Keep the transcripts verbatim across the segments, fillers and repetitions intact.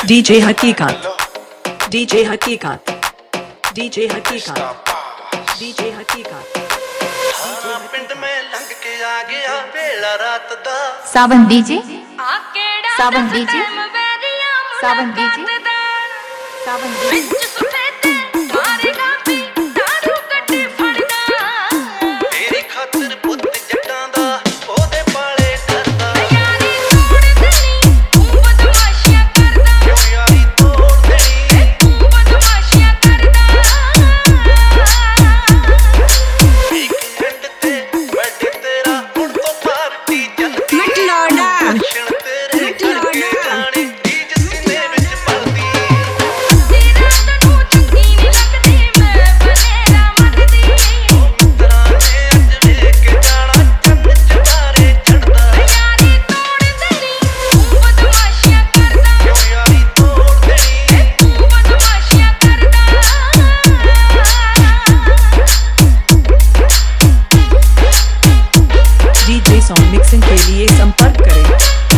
DJ हकीकत DJ हकीकत DJ हकीकत डीजे हकीकत पिंड में लंघ के आ गया बेला रात दा Sawan DJ Sawan DJ Sawan DJ Sawan DJ तेरी खातिर पुੱਤ जट्टां दा ओदे पाले करदा यारी तोड़ देनी तू बदमाशियां करदा क्यों यारी तोड़ देनी तू बदमाशियां करदा एक एंड ते बड़े तेरा हुण तो पार्टी जल्दी मत लौड़ा दर्शन तेरे मत लौड़ा जाने चीज सीने विच पलदी तेरी रात नूं चंगी नहीं लगदी मैं बनेरा मंगदी मित्रा ने अज वेख के जाना चन्न चबारे चढ़दा यारी तोड़ देनी तू बदमाशियां करदा क्यों यारी तोड़ देनी तू बदमाशियां करदा डीजे सॉन्ग मिक्सिंग के लिए संपर्क करें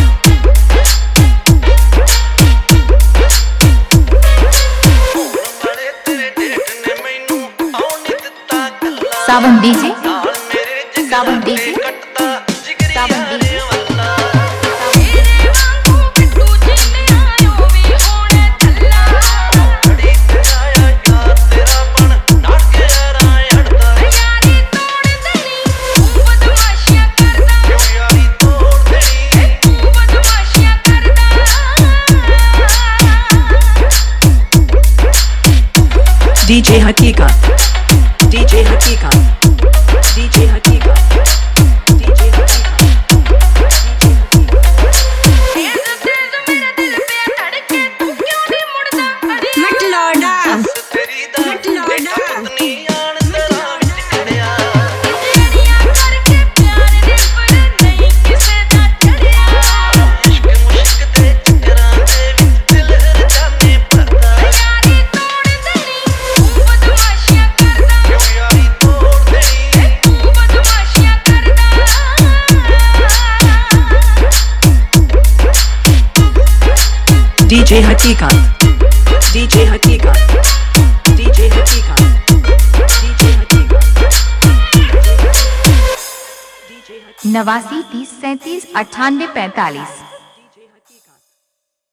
बड़े तेरे डेट ने मैनू आउण नहीं दित्ता गल्ला सावन डीजे नाल मेरे जिगर सावन ते डीजे कटदा जिगरी सावन यारे डीजे वल्ला तेरे वांगू बिट्टू जिन्ने आयो भी होणे थल्ला घड़ी ते आया यार तेरा बन नाट के यारां अड़दा यारी तोड़ देनी तू बदमाशियां करदा क्यों यारी तोड़ देनी तू बदमाशियां करदा डीजे हकीकत डीजे हकीकत डीजे हकीकत डीजे हकीकत तेज तेज मेरे दिल पे धड़के तू क्यों नहीं मुड़दा अरे मत लौड़ा तेरी दा मत लौड़ा पत्नी आण दरा विच खड़िया तेरियां करके प्यार ने पर नहीं किसे दा चढ़िया इश्क मुश्क दे चक्करां दे विच दिल हर जाने भरदा यारी तोड़ देनी तू बदमाशियां करदा क्यों यारी तोड़ देनी तू बदमाशियां करदा डीजे हकीकत डीजे हकीकत डीजे हकीकत डीजे हकीकत नवासी तीस सैंतीस अट्ठानवे पैंतालीस।